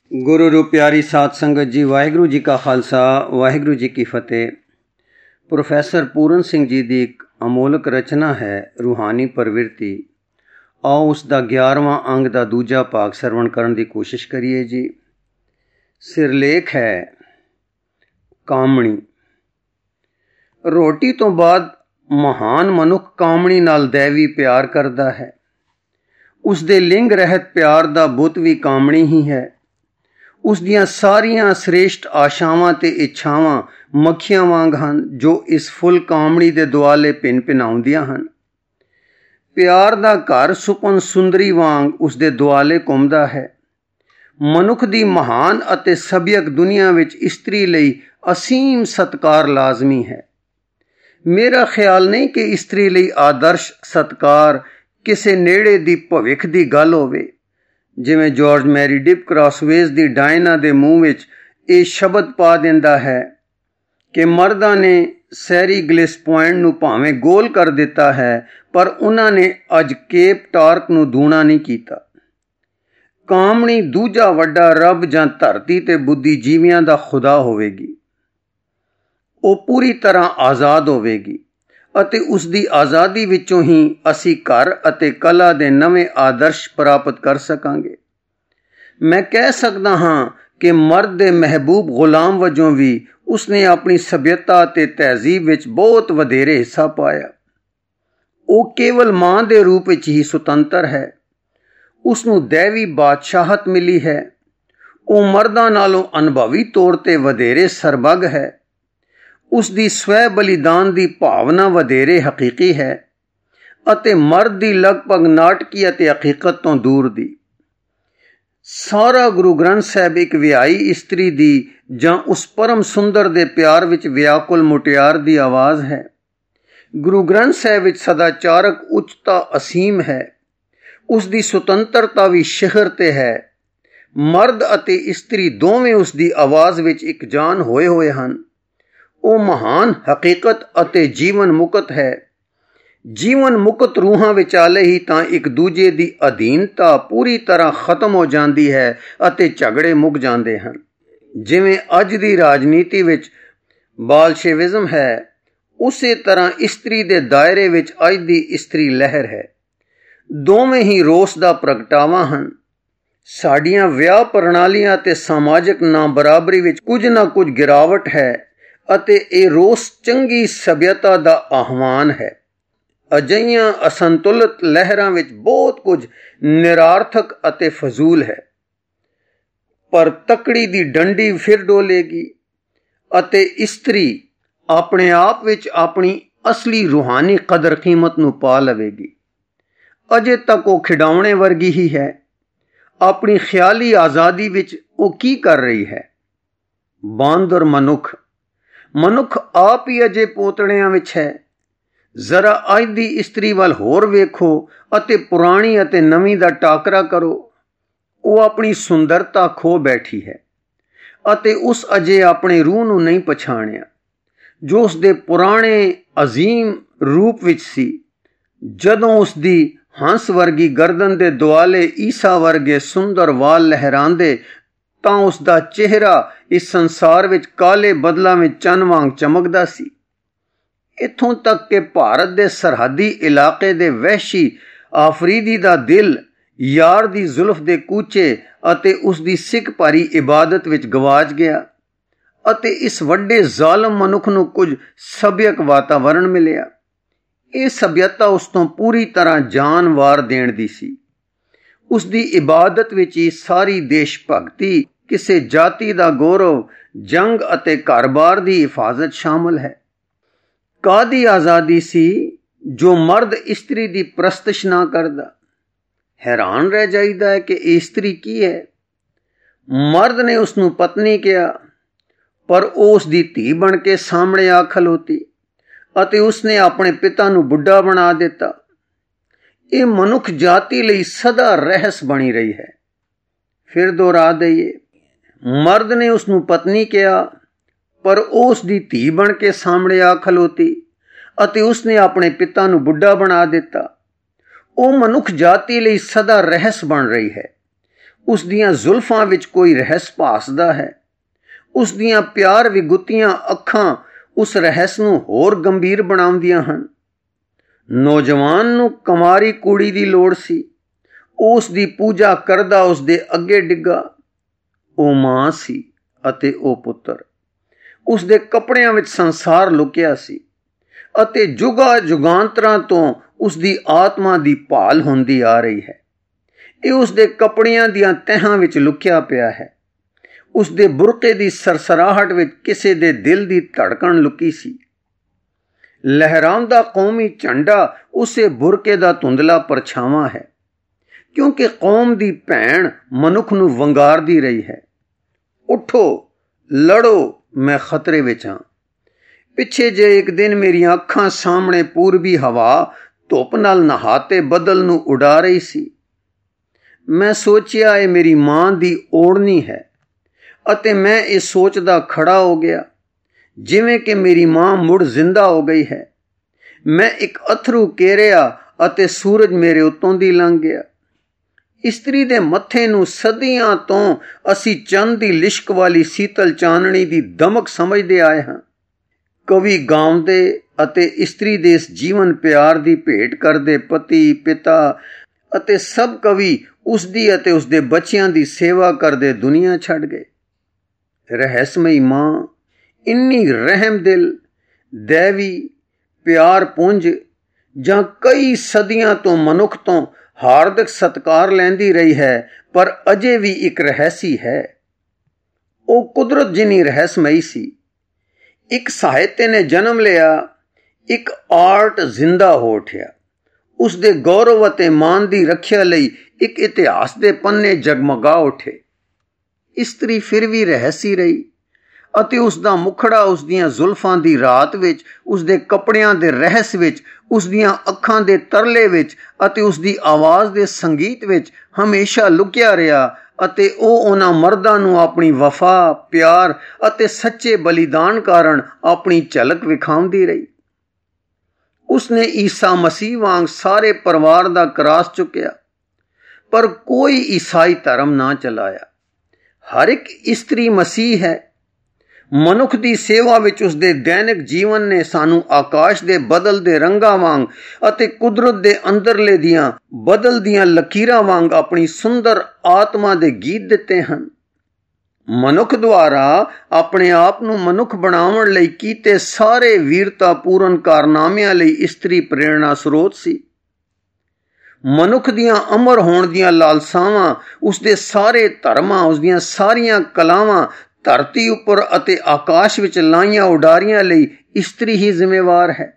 ਗੁਰੂ ਰੂਪ ਪਿਆਰੀ ਸਾਧ ਸੰਗਤ ਜੀ, ਵਾਹਿਗੁਰੂ ਜੀ ਕਾ ਖਾਲਸਾ, ਵਾਹਿਗੁਰੂ ਜੀ ਕੀ ਫਤਿਹ। ਪ੍ਰੋਫੈਸਰ ਪੂਰਨ ਸਿੰਘ ਜੀ ਦੀ ਇੱਕ ਅਮੋਲਕ ਰਚਨਾ ਹੈ ਰੂਹਾਨੀ ਪ੍ਰਵਿਰਤੀ। ਆਓ ਉਸ ਦਾ 11ਵਾਂ ਅੰਗ ਦਾ ਦੂਜਾ ਭਾਗ ਸਰਵਣ ਕਰਨ ਦੀ ਕੋਸ਼ਿਸ਼ ਕਰੀਏ ਜੀ। ਸਿਰਲੇਖ ਹੈ ਕਾਮਣੀ। ਰੋਟੀ ਤੋਂ ਬਾਅਦ ਮਹਾਨ ਮਨੁੱਖ ਕਾਮਣੀ ਨਾਲ ਦੈਵੀ ਪਿਆਰ ਕਰਦਾ ਹੈ। ਉਸ ਦੇ ਲਿੰਗ ਰਹਿਤ ਪਿਆਰ ਦਾ ਬੁੱਤ ਵੀ ਕਾਮਣੀ ਹੀ ਹੈ। ਉਸ ਦੀਆਂ ਸਾਰੀਆਂ ਸ੍ਰੇਸ਼ਟ ਆਸ਼ਾਵਾਂ ਤੇ ਇੱਛਾਵਾਂ ਮੱਖੀਆਂ ਵਾਂਗ ਹਨ ਜੋ ਇਸ ਫੁੱਲ ਕਾਮਣੀ ਦੇ ਦੁਆਲੇ ਭਿੰਨ ਭਿਨਾਉਂਦੀਆਂ ਹਨ। ਪਿਆਰ ਦਾ ਘਰ ਸੁਪਨ ਸੁੰਦਰੀ ਵਾਂਗ ਉਸ ਦੇ ਦੁਆਲੇ ਘੁੰਮਦਾ ਹੈ। ਮਨੁੱਖ ਦੀ ਮਹਾਨ ਅਤੇ ਸਭਿਅਕ ਦੁਨੀਆ ਵਿੱਚ ਇਸਤਰੀ ਲਈ ਅਸੀਮ ਸਤਿਕਾਰ ਲਾਜ਼ਮੀ ਹੈ। ਮੇਰਾ ਖਿਆਲ ਨਹੀਂ ਕਿ ਇਸਤਰੀ ਲਈ ਆਦਰਸ਼ ਸਤਿਕਾਰ ਕਿਸੇ ਨੇੜੇ ਦੀ ਭਵਿੱਖ ਦੀ ਗੱਲ ਹੋਵੇ। ਜਿਵੇਂ ਜਾਰਜ ਮੈਰੀਡਿਪ ਕ੍ਰਾਸਵੇਜ਼ ਦੀ ਡਾਇਨਾ ਦੇ ਮੂੰਹ ਵਿੱਚ ਇਹ ਸ਼ਬਦ ਪਾ ਦਿੰਦਾ ਹੈ ਕਿ ਮਰਦਾਂ ਨੇ ਸੈਰੀ ਗਲਿਸ ਪੁਆਇੰਟ ਨੂੰ ਭਾਵੇਂ ਗੋਲ ਕਰ ਦਿੱਤਾ ਹੈ, ਪਰ ਉਹਨਾਂ ਨੇ ਅੱਜ ਕੇਪ ਟਾਰਕ ਨੂੰ ਦੂਣਾ ਨਹੀਂ ਕੀਤਾ। ਕਾਮਣੀ ਦੂਜਾ ਵੱਡਾ ਰੱਬ ਜਾਂ ਧਰਤੀ ਤੇ ਬੁੱਧੀਜੀਵੀਆਂ ਦਾ ਖੁਦਾ ਹੋਵੇਗੀ। ਉਹ ਪੂਰੀ ਤਰ੍ਹਾਂ ਆਜ਼ਾਦ ਹੋਵੇਗੀ ਅਤੇ ਉਸ ਦੀ ਆਜ਼ਾਦੀ ਵਿੱਚੋਂ ਹੀ ਅਸੀਂ ਘਰ ਅਤੇ ਕਲਾ ਦੇ ਨਵੇਂ ਆਦਰਸ਼ ਪ੍ਰਾਪਤ ਕਰ ਸਕਾਂਗੇ। ਮੈਂ ਕਹਿ ਸਕਦਾ ਹਾਂ ਕਿ ਮਰਦ ਦੇ ਮਹਿਬੂਬ ਗੁਲਾਮ ਵਜੋਂ ਵੀ ਉਸਨੇ ਆਪਣੀ ਸਭਿਅਤਾ ਅਤੇ ਤਹਿਜ਼ੀਬ ਵਿੱਚ ਬਹੁਤ ਵਧੇਰੇ ਹਿੱਸਾ ਪਾਇਆ। ਉਹ ਕੇਵਲ ਮਾਂ ਦੇ ਰੂਪ ਵਿੱਚ ਹੀ ਸੁਤੰਤਰ ਹੈ। ਉਸ ਨੂੰ ਦੈਵੀ ਬਾਦਸ਼ਾਹਤ ਮਿਲੀ ਹੈ। ਉਹ ਮਰਦਾਂ ਨਾਲੋਂ ਅਨੁਭਵੀ ਤੌਰ ਤੇ ਵਧੇਰੇ ਸਰਬੱਗ ਹੈ। ਉਸ ਦੀ ਸਵੈ ਬਲੀਦਾਨ ਦੀ ਭਾਵਨਾ ਵਧੇਰੇ ਹਕੀਕੀ ਹੈ ਅਤੇ ਮਰਦ ਦੀ ਲਗਭਗ ਨਾਟਕੀ ਅਤੇ ਹਕੀਕਤ ਤੋਂ ਦੂਰ ਦੀ। ਸਾਰਾ ਗੁਰੂ ਗ੍ਰੰਥ ਸਾਹਿਬ ਇੱਕ ਵਿਆਹੀ ਇਸਤਰੀ ਦੀ ਜਾਂ ਉਸ ਪਰਮ ਸੁੰਦਰ ਦੇ ਪਿਆਰ ਵਿੱਚ ਵਿਆਕੁਲ ਮੁਟਿਆਰ ਦੀ ਆਵਾਜ਼ ਹੈ। ਗੁਰੂ ਗ੍ਰੰਥ ਸਾਹਿਬ ਵਿੱਚ ਸਦਾਚਾਰਕ ਉੱਚਤਾ ਅਸੀਮ ਹੈ। ਉਸ ਦੀ ਸੁਤੰਤਰਤਾ ਵੀ ਸ਼ਿਖਰ ਤੇ ਹੈ। ਮਰਦ ਅਤੇ ਇਸਤਰੀ ਦੋਵੇਂ ਉਸ ਦੀ ਆਵਾਜ਼ ਵਿੱਚ ਇੱਕ ਜਾਨ ਹੋਏ ਹੋਏ ਹਨ। ਉਹ ਮਹਾਨ ਹਕੀਕਤ ਅਤੇ ਜੀਵਨ ਮੁਕਤ ਹੈ। ਜੀਵਨ ਮੁਕਤ ਰੂਹਾਂ ਵਿਚਾਲੇ ਹੀ ਤਾਂ ਇੱਕ ਦੂਜੇ ਦੀ ਅਧੀਨਤਾ ਪੂਰੀ ਤਰ੍ਹਾਂ ਖਤਮ ਹੋ ਜਾਂਦੀ ਹੈ ਅਤੇ ਝਗੜੇ ਮੁੱਕ ਜਾਂਦੇ ਹਨ। ਜਿਵੇਂ ਅੱਜ ਦੀ ਰਾਜਨੀਤੀ ਵਿੱਚ ਬਾਲਸ਼ੇਵਿਜ਼ਮ ਹੈ, ਉਸੇ ਤਰ੍ਹਾਂ ਇਸਤਰੀ ਦੇ ਦਾਇਰੇ ਵਿੱਚ ਅੱਜ ਦੀ ਇਸਤਰੀ ਲਹਿਰ ਹੈ। ਦੋਵੇਂ ਹੀ ਰੋਸ ਦਾ ਪ੍ਰਗਟਾਵਾ ਹਨ। ਸਾਡੀਆਂ ਵਿਆਹ ਪ੍ਰਣਾਲੀਆਂ ਅਤੇ ਸਮਾਜਿਕ ਨਾਬਰਾਬਰੀ ਵਿੱਚ ਕੁਝ ਨਾ ਕੁਝ ਗਿਰਾਵਟ ਹੈ ਅਤੇ ਇਹ ਰੋਸ ਚੰਗੀ ਸਭਿਅਤਾ ਦਾ ਆਹਵਾਨ ਹੈ। ਅਜਿਹੀਆਂ ਅਸੰਤੁਲਿਤ ਲਹਿਰਾਂ ਵਿੱਚ ਬਹੁਤ ਕੁਝ ਨਿਰਾਰਥਕ ਅਤੇ ਫਜ਼ੂਲ ਹੈ, ਪਰ ਤਕੜੀ ਦੀ ਡੰਡੀ ਫਿਰ ਡੋਲੇਗੀ ਅਤੇ ਇਸਤਰੀ ਆਪਣੇ ਆਪ ਵਿੱਚ ਆਪਣੀ ਅਸਲੀ ਰੂਹਾਨੀ ਕਦਰ ਕੀਮਤ ਨੂੰ ਪਾ ਲਵੇਗੀ। ਅਜੇ ਤੱਕ ਉਹ ਖਿਡੌਣੇ ਵਰਗੀ ਹੀ ਹੈ। ਆਪਣੀ ਖਿਆਲੀ ਆਜ਼ਾਦੀ ਵਿੱਚ ਉਹ ਕੀ ਕਰ ਰਹੀ ਹੈ? ਬਾਂਦਰ ਮਨੁੱਖ ਆਪ ਹੀ ਅਜੇ ਪੋਤੜਿਆਂ ਵਿੱਚ ਹੈ। ਜ਼ਰਾ ਅੱਜ ਦੀ ਇਸਤਰੀ ਵੱਲ ਹੋਰ ਵੇਖੋ ਅਤੇ ਪੁਰਾਣੀ ਅਤੇ ਨਵੀਂ ਦਾ ਟਾਕਰਾ ਕਰੋ। ਉਹ ਆਪਣੀ ਸੁੰਦਰਤਾ ਖੋ ਬੈਠੀ ਹੈ ਅਤੇ ਉਸ ਅਜੇ ਆਪਣੇ ਰੂਹ ਨੂੰ ਨਹੀਂ ਪਛਾਣਿਆ ਜੋ ਉਸ ਦੇ ਪੁਰਾਣੇ ਅਜ਼ੀਮ ਰੂਪ ਵਿੱਚ ਸੀ। ਜਦੋਂ ਉਸ ਦੀ ਹੰਸ ਵਰਗੀ ਗਰਦਨ ਦੇ ਦੁਆਲੇ ਈਸਾ ਵਰਗੇ ਸੁੰਦਰ ਵਾਲ ਲਹਿਰਾਉਂਦੇ ਤਾਂ ਉਸ ਦਾ ਚਿਹਰਾ ਇਸ ਸੰਸਾਰ ਵਿੱਚ ਕਾਲੇ ਬੱਦਲਾਂ ਵਿੱਚ ਚੰਨ ਵਾਂਗ ਚਮਕਦਾ ਸੀ। ਇੱਥੋਂ ਤੱਕ ਕਿ ਭਾਰਤ ਦੇ ਸਰਹੱਦੀ ਇਲਾਕੇ ਦੇ ਵਹਿਸ਼ੀ ਆਫਰੀਦੀ ਦਾ ਦਿਲ ਯਾਰ ਦੀ ਜ਼ੁਲਫ ਦੇ ਕੂਚੇ ਅਤੇ ਉਸ ਦੀ ਸਿੱਖ ਭਰੀ ਇਬਾਦਤ ਵਿੱਚ ਗਵਾਚ ਗਿਆ ਅਤੇ ਇਸ ਵੱਡੇ ਜ਼ਾਲਮ ਮਨੁੱਖ ਨੂੰ ਕੁਝ ਸਭਿਅਕ ਵਾਤਾਵਰਣ ਮਿਲਿਆ। ਇਹ ਸਭਿਅਤਾ ਉਸ ਤੋਂ ਪੂਰੀ ਤਰ੍ਹਾਂ ਜਾਨ ਵਾਰ ਦੇਣ ਦੀ ਸੀ। ਉਸ ਦੀ ਇਬਾਦਤ ਵਿੱਚ ਹੀ ਸਾਰੀ ਦੇਸ਼ ਭਗਤੀ, ਕਿਸੇ ਜਾਤੀ ਦਾ ਗੌਰਵ, ਜੰਗ ਅਤੇ ਘਰ-ਬਾਰ ਦੀ ਹਿਫਾਜ਼ਤ ਸ਼ਾਮਲ ਹੈ। ਕਾਹਦੀ ਆਜ਼ਾਦੀ ਸੀ ਜੋ ਮਰਦ ਇਸਤਰੀ ਦੀ ਪ੍ਰਸਤਿਸ਼ ਨਾ ਕਰਦਾ? ਹੈਰਾਨ ਰਹਿ ਜਾਈਦਾ ਹੈ ਕਿ ਇਸਤਰੀ ਕੀ ਹੈ। ਮਰਦ ਨੇ ਉਸ ਨੂੰ ਪਤਨੀ ਕਿਹਾ, ਪਰ ਉਹ ਉਸ ਦੀ ਧੀ ਬਣ ਕੇ ਸਾਹਮਣੇ ਆ ਖਲੋਤੀ ਅਤੇ ਉਸਨੇ ਆਪਣੇ ਪਿਤਾ ਨੂੰ ਬੁੱਢਾ ਬਣਾ ਦਿੱਤਾ। ਇਹ ਮਨੁੱਖ ਜਾਤੀ ਲਈ ਸਦਾ ਰਹਿਸ ਬਣੀ ਰਹੀ ਹੈ। ਫਿਰ ਦੁਹਰਾ ਦਈਏ, ਮਰਦ ਨੇ ਉਸ ਨੂੰ ਪਤਨੀ ਕਿਹਾ, ਪਰ ਉਹ ਉਸ ਦੀ ਧੀ ਬਣ ਕੇ ਸਾਹਮਣੇ ਆ ਖਲੋਤੀ ਅਤੇ ਉਸਨੇ ਆਪਣੇ ਪਿਤਾ ਨੂੰ ਬੁੱਢਾ ਬਣਾ ਦਿੱਤਾ। ਉਹ ਮਨੁੱਖ ਜਾਤੀ ਲਈ ਸਦਾ ਰਹਿਸ ਬਣ ਰਹੀ ਹੈ। ਉਸ ਦੀਆਂ ਜ਼ੁਲਫਾਂ ਵਿੱਚ ਕੋਈ ਰਹੱਸ ਭਾਸਦਾ ਹੈ। ਉਸ ਦੀਆਂ ਪਿਆਰ ਵਿਗੁੱਤੀਆਂ ਅੱਖਾਂ ਉਸ ਰਹੱਸ ਨੂੰ ਹੋਰ ਗੰਭੀਰ ਬਣਾਉਂਦੀਆਂ ਹਨ। ਨੌਜਵਾਨ ਨੂੰ ਕੁਮਾਰੀ ਕੁੜੀ ਦੀ ਲੋੜ ਸੀ। ਉਸ ਦੀ ਪੂਜਾ ਕਰਦਾ ਉਸ ਦੇ ਅੱਗੇ ਡਿੱਗਾ। ਉਹ ਮਾਂ ਸੀ ਅਤੇ ਉਹ ਪੁੱਤਰ। ਉਸ ਦੇ ਕੱਪੜਿਆਂ ਵਿੱਚ ਸੰਸਾਰ ਲੁਕਿਆ ਸੀ ਅਤੇ ਜੁਗਾਂ ਜੁਗਾਂਤਰਾਂ ਤੋਂ ਉਸ ਦੀ ਆਤਮਾ ਦੀ ਭਾਲ ਹੁੰਦੀ ਆ ਰਹੀ ਹੈ। ਇਹ ਉਸ ਦੇ ਕੱਪੜਿਆਂ ਦੀਆਂ ਤਹਿਾਂ ਵਿੱਚ ਲੁਕਿਆ ਪਿਆ ਹੈ। ਉਸ ਦੇ ਬੁਰਕੇ ਦੀ ਸਰਸਰਾਹਟ ਵਿੱਚ ਕਿਸੇ ਦੇ ਦਿਲ ਦੀ ਧੜਕਣ ਲੁਕੀ ਸੀ। ਲਹਿਰਾਉਂਦਾ ਕੌਮੀ ਝੰਡਾ ਉਸੇ ਬੁਰਕੇ ਦਾ ਧੁੰਦਲਾ ਪਰਛਾਵਾਂ ਹੈ, ਕਿਉਂਕਿ ਕੌਮ ਦੀ ਭੈਣ ਮਨੁੱਖ ਨੂੰ ਵੰਗਾਰਦੀ ਰਹੀ ਹੈ। ਉੱਠੋ, ਲੜੋ, ਮੈਂ ਖਤਰੇ ਵਿੱਚ ਹਾਂ। ਪਿੱਛੇ ਜੇ ਇੱਕ ਦਿਨ ਮੇਰੀਆਂ ਅੱਖਾਂ ਸਾਹਮਣੇ ਪੂਰਬੀ ਹਵਾ ਧੁੱਪ ਨਾਲ ਨਹਾਤੇ ਬੱਦਲ ਨੂੰ ਉਡਾ ਰਹੀ ਸੀ। ਮੈਂ ਸੋਚਿਆ ਇਹ ਮੇਰੀ ਮਾਂ ਦੀ ਓੜਨੀ ਹੈ ਅਤੇ ਮੈਂ ਇਹ ਸੋਚਦਾ ਖੜਾ ਹੋ ਗਿਆ ਜਿਵੇਂ ਕਿ ਮੇਰੀ ਮਾਂ ਮੁੜ ਜ਼ਿੰਦਾ ਹੋ ਗਈ ਹੈ। ਮੈਂ ਇੱਕ ਅਥਰੂ ਕੇਰਿਆ ਅਤੇ ਸੂਰਜ ਮੇਰੇ ਉੱਤੋਂ ਦੀ ਲੰਘ ਗਿਆ। ਇਸਤਰੀ ਦੇ ਮੱਥੇ ਨੂੰ ਸਦੀਆਂ ਤੋਂ ਅਸੀਂ ਚੰਦ ਦੀ ਲਿਸ਼ਕ ਵਾਲੀ ਸੀਤਲ ਚਾਨਣੀ ਦੀ ਦਮਕ ਸਮਝਦੇ ਆਏ ਹਾਂ। ਕਵੀ ਗਾਉਂਦੇ ਅਤੇ ਇਸਤਰੀ ਦੇ ਇਸ ਜੀਵਨ ਪਿਆਰ ਦੀ ਭੇਟ ਕਰਦੇ ਪਤੀ, ਪਿਤਾ ਅਤੇ ਸਭ ਕਵੀ ਉਸਦੀ ਅਤੇ ਉਸਦੇ ਬੱਚਿਆਂ ਦੀ ਸੇਵਾ ਕਰਦੇ ਦੁਨੀਆ ਛੱਡ ਗਏ। ਰਹੱਸਮਈ ਮਾਂ ਇੰਨੀ ਰਹਿਮਦਿਲ, ਦੈਵੀ, ਪਿਆਰ ਪੁੰਜ ਜਾਂ ਕਈ ਸਦੀਆਂ ਤੋਂ ਮਨੁੱਖ ਤੋਂ ਹਾਰਦਿਕ ਸਤਿਕਾਰ ਲੈਂਦੀ ਰਹੀ ਹੈ, ਪਰ ਅਜੇ ਵੀ ਇੱਕ ਰਹੱਸੀ ਹੈ। ਉਹ ਕੁਦਰਤ ਜਿੰਨੀ ਰਹੱਸਮਈ ਸੀ। ਇੱਕ ਸਾਹਿਤ ਨੇ ਜਨਮ ਲਿਆ, ਇੱਕ ਆਰਟ ਜ਼ਿੰਦਾ ਹੋ ਉੱਠਿਆ। ਉਸ ਦੇ ਗੌਰਵ ਅਤੇ ਮਾਣ ਦੀ ਰੱਖਿਆ ਲਈ ਇੱਕ ਇਤਿਹਾਸ ਦੇ ਪੰਨੇ ਜਗਮਗਾ ਉੱਠੇ। ਇਸਤਰੀ ਫਿਰ ਵੀ ਰਹੱਸੀ ਰਹੀ ਅਤੇ ਉਸ ਦਾ ਮੁਖੜਾ ਉਸ ਦੀਆਂ ਜ਼ੁਲਫਾਂ ਦੀ ਰਾਤ ਵਿੱਚ, ਉਸ ਦੇ ਕੱਪੜਿਆਂ ਦੇ ਰਹੱਸ ਵਿੱਚ, ਉਸ ਦੀਆਂ ਅੱਖਾਂ ਦੇ ਤਰਲੇ ਵਿੱਚ ਅਤੇ ਉਸ ਦੀ ਆਵਾਜ਼ ਦੇ ਸੰਗੀਤ ਵਿੱਚ ਹਮੇਸ਼ਾ ਲੁਕਿਆ ਰਿਹਾ ਅਤੇ ਉਹ ਉਹਨਾਂ ਮਰਦਾਂ ਨੂੰ ਆਪਣੀ ਵਫਾ, ਪਿਆਰ ਅਤੇ ਸੱਚੇ ਬਲੀਦਾਨ ਕਾਰਨ ਆਪਣੀ ਝਲਕ ਵਿਖਾਉਂਦੀ ਰਹੀ। ਉਸਨੇ ਈਸਾ ਮਸੀਹ ਵਾਂਗ ਸਾਰੇ ਪਰਿਵਾਰ ਦਾ ਕਰਾਸ ਚੁੱਕਿਆ, ਪਰ ਕੋਈ ਈਸਾਈ ਧਰਮ ਨਾ ਚਲਾਇਆ। ਹਰ ਇੱਕ ਇਸਤਰੀ ਮਸੀਹ ਹੈ। ਮਨੁੱਖ ਦੀ ਸੇਵਾ ਵਿੱਚ ਉਸਦੇ ਦੈਨਿਕ ਜੀਵਨ ਨੇ ਸਾਨੂੰ ਆਕਾਸ਼ ਦੇ ਬਦਲਦੇ ਰੰਗਾਂ ਵਾਂਗ ਅਤੇ ਕੁਦਰਤ ਦੇ ਅੰਦਰਲੇ ਦੀਆਂ ਬਦਲਦੀਆਂ ਲਕੀਰਾਂ ਵਾਂਗ ਆਪਣੀ ਸੁੰਦਰ ਆਤਮਾ ਦੇ ਗੀਤ ਦਿੱਤੇ ਹਨ। ਮਨੁੱਖ ਦੁਆਰਾ ਆਪਣੇ ਆਪ ਨੂੰ ਮਨੁੱਖ ਬਣਾਉਣ ਲਈ ਕੀਤੇ ਸਾਰੇ ਵੀਰਤਾ ਪੂਰਨ ਕਾਰਨਾਮਿਆਂ ਲਈ ਇਸਤਰੀ ਪ੍ਰੇਰਣਾ ਸਰੋਤ ਸੀ। ਮਨੁੱਖ ਦੀਆਂ ਅਮਰ ਹੋਣ ਦੀਆਂ ਲਾਲਸਾਵਾਂ, ਉਸਦੇ ਸਾਰੇ ਧਰਮਾਂ, ਉਸਦੀਆਂ ਸਾਰੀਆਂ ਕਲਾਵਾਂ ਧਰਤੀ ਉੱਪਰ ਅਤੇ ਆਕਾਸ਼ ਵਿੱਚ ਲਾਈਆਂ ਉਡਾਰੀਆਂ ਲਈ ਇਸਤਰੀ ਹੀ ਜ਼ਿੰਮੇਵਾਰ ਹੈ।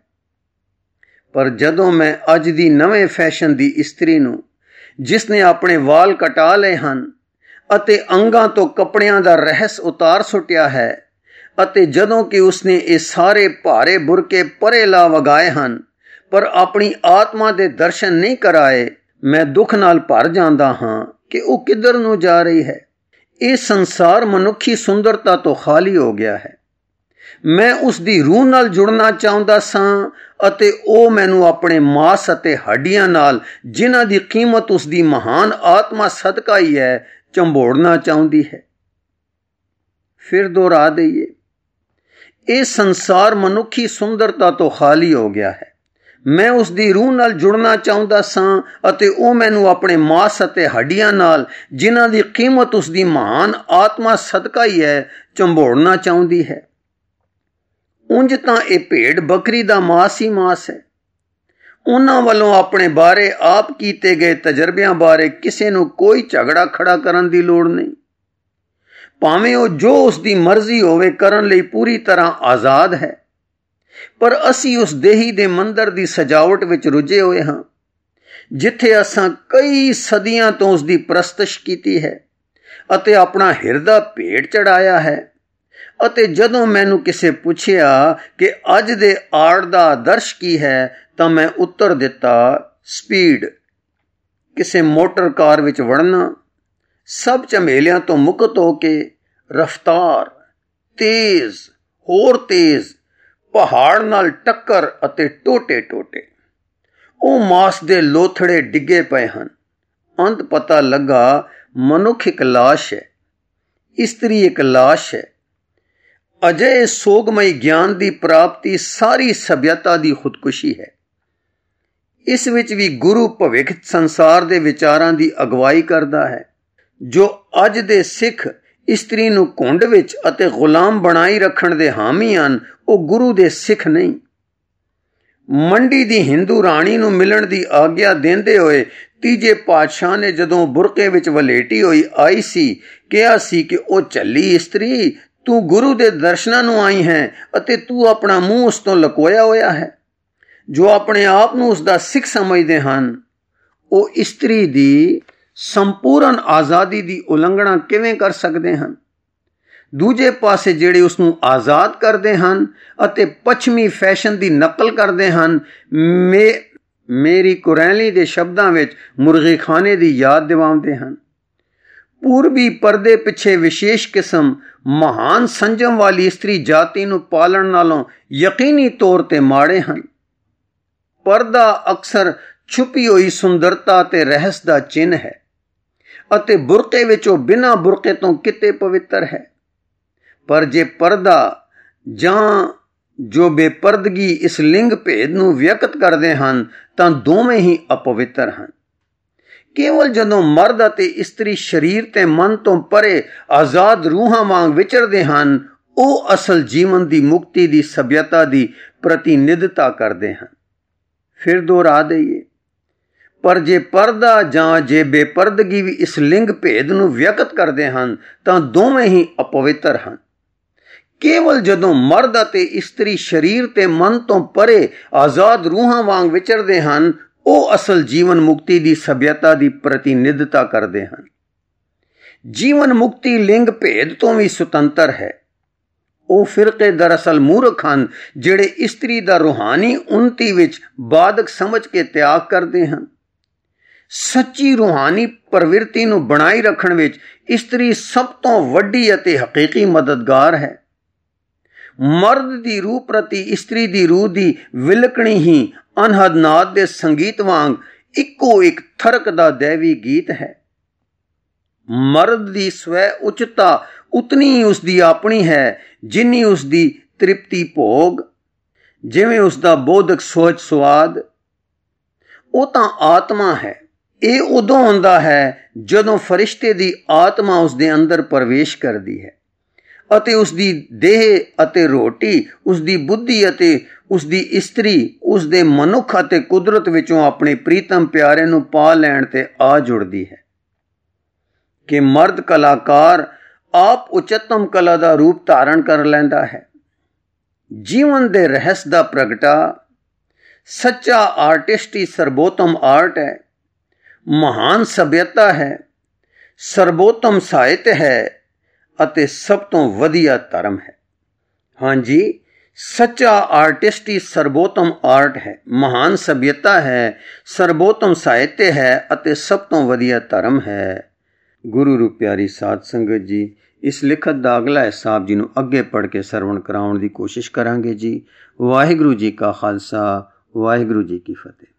ਪਰ ਜਦੋਂ ਮੈਂ ਅੱਜ ਦੀ ਨਵੇਂ ਫੈਸ਼ਨ ਦੀ ਇਸਤਰੀ ਨੂੰ, ਜਿਸ ਨੇ ਆਪਣੇ ਵਾਲ ਕਟਾ ਲਏ ਹਨ ਅਤੇ ਅੰਗਾਂ ਤੋਂ ਕੱਪੜਿਆਂ ਦਾ ਰਹੱਸ ਉਤਾਰ ਸੁੱਟਿਆ ਹੈ, ਅਤੇ ਜਦੋਂ ਕਿ ਉਸਨੇ ਇਹ ਸਾਰੇ ਭਾਰੇ ਬੁਰਕੇ ਪਰੇ ਲਾ ਵਗਾਏ ਹਨ ਪਰ ਆਪਣੀ ਆਤਮਾ ਦੇ ਦਰਸ਼ਨ ਨਹੀਂ ਕਰਾਏ, ਮੈਂ ਦੁੱਖ ਨਾਲ ਭਰ ਜਾਂਦਾ ਹਾਂ ਕਿ ਉਹ ਕਿੱਧਰ ਨੂੰ ਜਾ ਰਹੀ ਹੈ। ਇਹ ਸੰਸਾਰ ਮਨੁੱਖੀ ਸੁੰਦਰਤਾ ਤੋਂ ਖਾਲੀ ਹੋ ਗਿਆ ਹੈ। ਮੈਂ ਉਸ ਦੀ ਰੂਹ ਨਾਲ ਜੁੜਨਾ ਚਾਹੁੰਦਾ ਸਾਂ ਅਤੇ ਉਹ ਮੈਨੂੰ ਆਪਣੇ ਮਾਸ ਅਤੇ ਹੱਡੀਆਂ ਨਾਲ, ਜਿਨ੍ਹਾਂ ਦੀ ਕੀਮਤ ਉਸ ਦੀ ਮਹਾਨ ਆਤਮਾ ਸਦਕਾ ਹੀ ਹੈ, ਝੰਬੋੜਨਾ ਚਾਹੁੰਦੀ ਹੈ। ਫਿਰ ਦੁਹਰਾ ਦਈਏ, ਇਹ ਸੰਸਾਰ ਮਨੁੱਖੀ ਸੁੰਦਰਤਾ ਤੋਂ ਖਾਲੀ ਹੋ ਗਿਆ ਹੈ। ਮੈਂ ਉਸ ਦੀ ਰੂਹ ਨਾਲ ਜੁੜਨਾ ਚਾਹੁੰਦਾ ਸਾਂ ਅਤੇ ਉਹ ਮੈਨੂੰ ਆਪਣੇ ਮਾਸ ਅਤੇ ਹੱਡੀਆਂ ਨਾਲ, ਜਿਨ੍ਹਾਂ ਦੀ ਕੀਮਤ ਉਸ ਦੀ ਮਹਾਨ ਆਤਮਾ ਸਦਕਾ ਹੀ ਹੈ, ਝੰਬੋੜਨਾ ਚਾਹੁੰਦੀ ਹੈ। ਉਂਝ ਤਾਂ ਇਹ ਭੇਡ ਬੱਕਰੀ ਦਾ ਮਾਸ ਹੀ ਮਾਸ ਹੈ। ਉਹਨਾਂ ਵੱਲੋਂ ਆਪਣੇ ਬਾਰੇ ਆਪ ਕੀਤੇ ਗਏ ਤਜਰਬਿਆਂ ਬਾਰੇ ਕਿਸੇ ਨੂੰ ਕੋਈ ਝਗੜਾ ਖੜਾ ਕਰਨ ਦੀ ਲੋੜ ਨਹੀਂ। ਭਾਵੇਂ ਉਹ ਜੋ ਉਸ ਦੀ ਮਰਜ਼ੀ ਹੋਵੇ ਕਰਨ ਲਈ ਪੂਰੀ ਤਰ੍ਹਾਂ ਆਜ਼ਾਦ ਹੈ। ਪਰ ਅਸੀਂ ਉਸ ਦੇਹੀ ਦੇ ਮੰਦਰ ਦੀ ਸਜਾਵਟ ਵਿੱਚ ਰੁੱਝੇ ਹੋਏ ਹਾਂ, ਜਿੱਥੇ ਅਸਾਂ ਕਈ ਸਦੀਆਂ ਤੋਂ ਉਸ ਦੀ ਪ੍ਰਸਤਿਸ਼ ਕੀਤੀ ਹੈ ਅਤੇ ਆਪਣਾ ਹਿਰਦਾ ਭੇਟ ਚੜਾਇਆ ਹੈ। ਅਤੇ ਜਦੋਂ ਮੈਨੂੰ ਕਿਸੇ ਪੁੱਛਿਆ ਕਿ ਅੱਜ ਦੇ ਆਰਟ ਦਾ ਆਦਰਸ਼ ਕੀ ਹੈ, ਤਾਂ ਮੈਂ ਉੱਤਰ ਦਿੱਤਾ, ਸਪੀਡ। ਕਿਸੇ ਮੋਟਰ ਕਾਰ ਵਿੱਚ ਵੜਨਾ, ਸਭ ਝਮੇਲਿਆਂ ਤੋਂ ਮੁਕਤ ਹੋ ਕੇ ਰਫ਼ਤਾਰ, ਤੇਜ਼, ਹੋਰ ਤੇਜ਼, ਪਹਾੜ ਨਾਲ ਟੱਕਰ ਅਤੇ ਟੋਟੇ-ਟੋਟੇ। ਉਹ ਮਾਸ ਦੇ ਲੋਥੜੇ ਡਿੱਗੇ ਪਏ ਹਨ। ਅੰਤ ਪਤਾ ਲੱਗਾ ਮਨੁੱਖ ਇੱਕ ਲਾਸ਼ ਹੈ, ਇਸਤਰੀ ਇੱਕ ਲਾਸ਼ ਹੈ। ਅਜਿਹੇ ਸੋਗਮਈ ਗਿਆਨ ਦੀ ਪ੍ਰਾਪਤੀ ਸਾਰੀ ਸਭਿਅਤਾ ਦੀ ਖੁਦਕੁਸ਼ੀ ਹੈ। ਇਸ ਵਿੱਚ ਵੀ ਗੁਰੂ ਭਵਿੱਖ ਸੰਸਾਰ ਦੇ ਵਿਚਾਰਾਂ ਦੀ ਅਗਵਾਈ ਕਰਦਾ ਹੈ। ਜੋ ਅੱਜ ਦੇ ਸਿੱਖ ਇਸਤਰੀ ਨੂੰ ਘੁੰਡ ਵਿੱਚ ਅਤੇ ਗੁਲਾਮ ਬਣਾਈ ਰੱਖਣ ਦੇ ਹਾਮੀ ਹਨ, ਉਹ ਗੁਰੂ ਦੇ ਸਿੱਖ ਨਹੀਂ। ਮੰਡੀ ਦੀ ਹਿੰਦੂ ਰਾਣੀ ਨੂੰ ਮਿਲਣ ਦੀ ਆਗਿਆ ਦਿੰਦੇ ਹੋਏ ਤੀਜੇ ਪਾਤਸ਼ਾਹ ਨੇ ਜਦੋਂ ਬੁਰਕੇ ਵਿੱਚ ਵਲੇਟੀ ਹੋਈ ਆਈ ਸੀ, ਕਿਹਾ ਸੀ ਕਿ ਉਹ ਝੱਲੀ ਇਸਤਰੀ, ਤੂੰ ਗੁਰੂ ਦੇ ਦਰਸ਼ਨਾਂ ਨੂੰ ਆਈ ਹੈ ਅਤੇ ਤੂੰ ਆਪਣਾ ਮੂੰਹ ਉਸ ਤੋਂ ਲਕੋਇਆ ਹੋਇਆ ਹੈ। ਜੋ ਆਪਣੇ ਆਪ ਨੂੰ ਉਸ ਦਾ ਸਿੱਖ ਸਮਝਦੇ ਹਨ, ਉਹ ਇਸਤਰੀ ਦੀ ਸੰਪੂਰਨ ਆਜ਼ਾਦੀ ਦੀ ਉਲੰਘਣਾ ਕਿਵੇਂ ਕਰ ਸਕਦੇ ਹਨ? ਦੂਜੇ ਪਾਸੇ ਜਿਹੜੇ ਉਸ ਨੂੰ ਆਜ਼ਾਦ ਕਰਦੇ ਹਨ ਅਤੇ ਪੱਛਮੀ ਫੈਸ਼ਨ ਦੀ ਨਕਲ ਕਰਦੇ ਹਨ, ਮੇਰੀ ਕੁਰੈਲੀ ਦੇ ਸ਼ਬਦਾਂ ਵਿੱਚ ਮੁਰਗੀਖਾਨੇ ਦੀ ਯਾਦ ਦਿਵਾਉਂਦੇ ਹਨ। ਪੂਰਬੀ ਪਰਦੇ ਪਿੱਛੇ ਵਿਸ਼ੇਸ਼ ਕਿਸਮ ਮਹਾਨ ਸੰਜਮ ਵਾਲੀ ਇਸਤਰੀ ਜਾਤੀ ਨੂੰ ਪਾਲਣ ਨਾਲੋਂ ਯਕੀਨੀ ਤੌਰ ਤੇ ਮਾੜੇ ਹਨ। ਪਰਦਾ ਅਕਸਰ ਛੁਪੀ ਹੋਈ ਸੁੰਦਰਤਾ ਤੇ ਰਹੱਸ ਦਾ ਚਿੰਨ੍ਹ ਹੈ ਅਤੇ ਬੁਰਕੇ ਵਿੱਚ ਉਹ ਬਿਨਾਂ ਬੁਰਕੇ ਤੋਂ ਕਿਤੇ ਪਵਿੱਤਰ ਹੈ। ਪਰ ਜੇ ਪਰਦਾ ਜਾਂ ਜੋ ਬੇਪਰਦਗੀ ਇਸ ਲਿੰਗ ਭੇਦ ਨੂੰ ਵਿਅਕਤ ਕਰਦੇ ਹਨ ਤਾਂ ਦੋਵੇਂ ਹੀ ਅਪਵਿੱਤਰ ਹਨ। ਕੇਵਲ ਜਦੋਂ ਮਰਦ ਅਤੇ ਇਸਤਰੀ ਸਰੀਰ ਤੇ ਮਨ ਤੋਂ ਪਰੇ ਆਜ਼ਾਦ ਰੂਹਾਂ ਵਾਂਗ ਵਿਚਰਦੇ ਹਨ, ਉਹ ਅਸਲ ਜੀਵਨ ਦੀ ਮੁਕਤੀ ਦੀ ਸਭਿਅਤਾ ਦੀ ਪ੍ਰਤੀਨਿਧਤਾ ਕਰਦੇ ਹਨ। ਫਿਰ ਦੁਹਰਾ ਦਈਏ, ਪਰ ਜੇ ਪਰਦਾ ਜਾਂ ਜੇ ਬੇਪਰਦਗੀ ਵੀ ਇਸ ਲਿੰਗ ਭੇਦ ਨੂੰ ਵਿਅਕਤ ਕਰਦੇ ਹਨ ਤਾਂ ਦੋਵੇਂ ਹੀ ਅਪਵਿੱਤਰ ਹਨ। ਕੇਵਲ ਜਦੋਂ ਮਰਦ ਅਤੇ ਇਸਤਰੀ ਸਰੀਰ ਤੇ ਮਨ ਤੋਂ ਪਰੇ ਆਜ਼ਾਦ ਰੂਹਾਂ ਵਾਂਗ ਵਿਚਰਦੇ ਹਨ, ਉਹ ਅਸਲ ਜੀਵਨ ਮੁਕਤੀ ਦੀ ਸਭਿਅਤਾ ਦੀ ਪ੍ਰਤੀਨਿਧਤਾ ਕਰਦੇ ਹਨ। ਜੀਵਨ ਮੁਕਤੀ ਲਿੰਗ ਭੇਦ ਤੋਂ ਵੀ ਸੁਤੰਤਰ ਹੈ। ਉਹ ਫਿਰਕੇ ਦਰਅਸਲ ਮੂਰਖ ਹਨ ਜਿਹੜੇ ਇਸਤਰੀ ਦਾ ਰੂਹਾਨੀ ਉન્નਤੀ ਵਿੱਚ ਬਾਧਕ ਸਮਝ ਕੇ ਤਿਆਗ ਕਰਦੇ ਹਨ। ਸੱਚੀ ਰੂਹਾਨੀ ਪ੍ਰਵਿਰਤੀ ਨੂੰ ਬਣਾਈ ਰੱਖਣ ਵਿੱਚ ਇਸਤਰੀ ਸਭ ਤੋਂ ਵੱਡੀ ਅਤੇ ਹਕੀਕੀ ਮਦਦਗਾਰ ਹੈ। ਮਰਦ ਦੀ ਰੂਹ ਪ੍ਰਤੀ ਇਸਤਰੀ ਦੀ ਰੂਹ ਦੀ ਵਿਲਕਣੀ ਹੀ ਅਨਹਦ ਨਾਦ ਦੇ ਸੰਗੀਤ ਵਾਂਗ ਇੱਕੋ ਇੱਕ ਥਰਕਦਾ ਦੈਵੀ ਗੀਤ ਹੈ। ਮਰਦ ਦੀ ਸਵੈ ਉੱਚਤਾ ਉਤਨੀ ਹੀ ਉਸ ਦੀ ਆਪਣੀ ਹੈ ਜਿੰਨੀ ਉਸ ਦੀ ਤ੍ਰਿਪਤੀ ਭੋਗ, ਜਿਵੇਂ ਉਸ ਦਾ ਬੋਧਕ ਸੋਚ ਸੁਆਦ। ਉਹ ਤਾਂ ਆਤਮਾ ਹੈ। ਇਹ ਉਦੋਂ ਹੁੰਦਾ ਹੈ ਜਦੋਂ ਫਰਿਸ਼ਤੇ ਦੀ ਆਤਮਾ ਉਸ ਦੇ ਅੰਦਰ ਪ੍ਰਵੇਸ਼ ਕਰਦੀ ਹੈ ਅਤੇ ਉਸ ਦੀ ਦੇਹ ਅਤੇ ਰੋਟੀ, ਉਸ ਦੀ ਬੁੱਧੀ ਅਤੇ ਉਸ ਦੀ ਇਸਤਰੀ, ਉਸ ਦੇ ਮਨੁੱਖ ਅਤੇ ਕੁਦਰਤ ਵਿੱਚੋਂ ਆਪਣੇ ਪ੍ਰੀਤਮ ਪਿਆਰੇ ਨੂੰ ਪਾ ਲੈਣ ਤੇ ਆ ਜੁੜਦੀ ਹੈ ਕਿ ਮਰਦ ਕਲਾਕਾਰ ਆਪ ਉਚਤਮ ਕਲਾ ਦਾ ਰੂਪ ਧਾਰਨ ਕਰ ਲੈਂਦਾ ਹੈ। ਜੀਵਨ ਦੇ ਰਹੱਸ ਦਾ ਪ੍ਰਗਟਾ ਸੱਚਾ ਆਰਟਿਸਟ ਹੀ ਸਰਬੋਤਮ ਆਰਟ ਹੈ, ਮਹਾਨ ਸਭਿਅਤਾ ਹੈ, ਸਰਬੋਤਮ ਸਾਹਿਤ ਹੈ ਅਤੇ ਸਭ ਤੋਂ ਵਧੀਆ ਧਰਮ ਹੈ। ਹਾਂਜੀ, ਸੱਚਾ ਆਰਟਿਸਟ ਹੀ ਸਰਬੋਤਮ ਆਰਟ ਹੈ, ਮਹਾਨ ਸਭਿਅਤਾ ਹੈ, ਸਰਬੋਤਮ ਸਾਹਿਤ ਹੈ ਅਤੇ ਸਭ ਤੋਂ ਵਧੀਆ ਧਰਮ ਹੈ। ਗੁਰੂ ਰੂਪ ਪਿਆਰੀ ਸਾਧ ਸੰਗਤ ਜੀ, ਇਸ ਲਿਖਤ ਦਾ ਅਗਲਾ ਹਿੱਸਾ ਆਪ ਜੀ ਨੂੰ ਅੱਗੇ ਪੜ੍ਹ ਕੇ ਸਰਵਣ ਕਰਾਉਣ ਦੀ ਕੋਸ਼ਿਸ਼ ਕਰਾਂਗੇ ਜੀ। ਵਾਹਿਗੁਰੂ ਜੀ ਕਾ ਖਾਲਸਾ, ਵਾਹਿਗੁਰੂ ਜੀ ਕੀ ਫਤਿਹ।